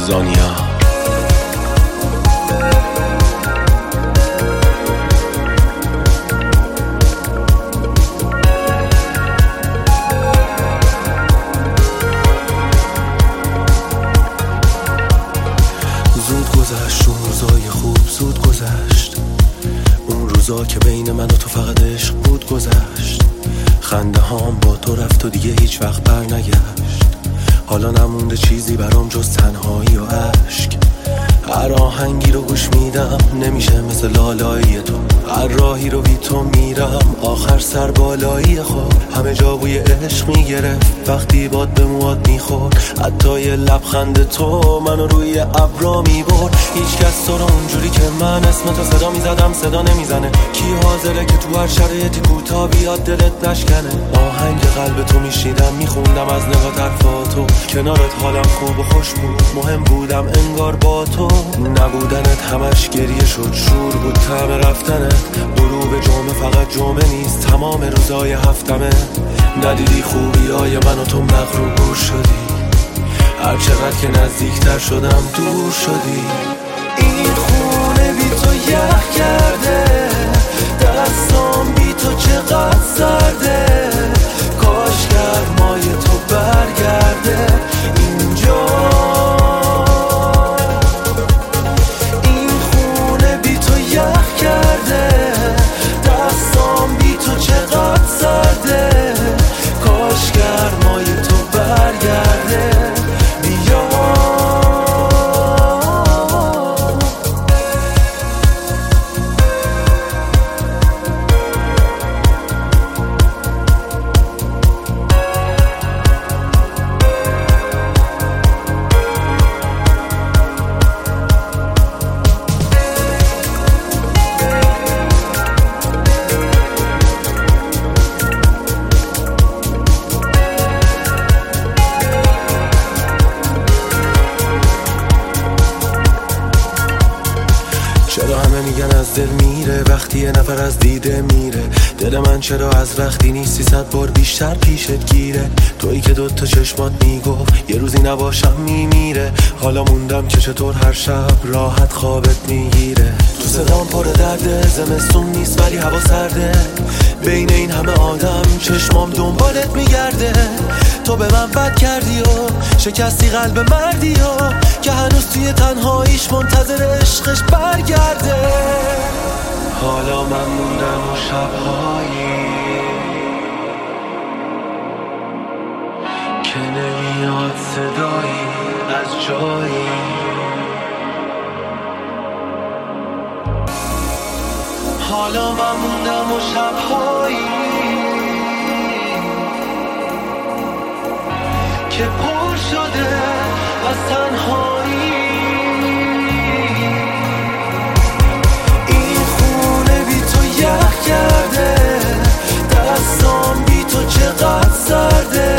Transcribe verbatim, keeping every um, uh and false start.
زانیا. زود گذشت اون روزای خوب، زود گذشت اون روزا که بین من و تو فقط عشق بود. گذشت خنده هام با تو رفت و دیگه هیچ وقت بر نگشت. حالا نمونده چیزی برام جز تنهایی و عشق. هر آهنگی رو گوش میدم نمیشه مثل لالایی تو. هر راهی رو بی تو میرم آخر سر بالایی خود. همه جا بوی عشق میگرفت وقتی باد به موات میخورد. حتی یه لبخند تو منو روی ابرا میبرد. هیچ کس تو رو اونجوری که من اسم تو صدا میزدم صدا نمیزنه. کی حاضره که تو هر شرایطی کوتاه بیاد دلت نشکنه. آهنگ قلب تو میشیدم میخوندم از نگاه طرفاتو. کنارت حالم خوب و خوش بود، مهم بودم انگار با تو. نبودنت همش گریه شد، شور بود طعم رفتنت. غروب جمعه فقط جمعه نیست، تمام روزای هفتمه. ندیدی خوبی های من و تو مغرور شدی. هر چقدر که نزدیکتر شدم دور شدی. این خونه بی تو یخ کرده، دستام بی تو چقدر سرده. کاش گرمای تو برگرده اینجا. این خونه بی تو یخ کرده، دستام بی تو چقدر سرده. کاش گرمای تو برگرده بیا. چرا همه میگن از دل میره وقتی یه نفر از دیده میره؟ دل من چرا از وقتی نیستی صد بار بیشتر پیشت گیره؟ تویی که دوتا چشمات میگفت یه روزی نباشم میمیره. حالا موندم که چطور هر شب راحت خوابت میگیره. تو صدام پر درده، زمستون نیست ولی هوا سرده. بین این همه آدم چشمام دنبالت میگرده. تو به من بد کردی و شکستی قلب مردی و که هنوز توی تنهاییش منتظر عشقش برگرده. حالا من موندم و شبهایی که نمیاد صدایی از جایی. حالا من موندم و شبهایی که پر شده از تنهایی. این خونه بی تو یخ کرده، دستام بی تو چقدر سرده.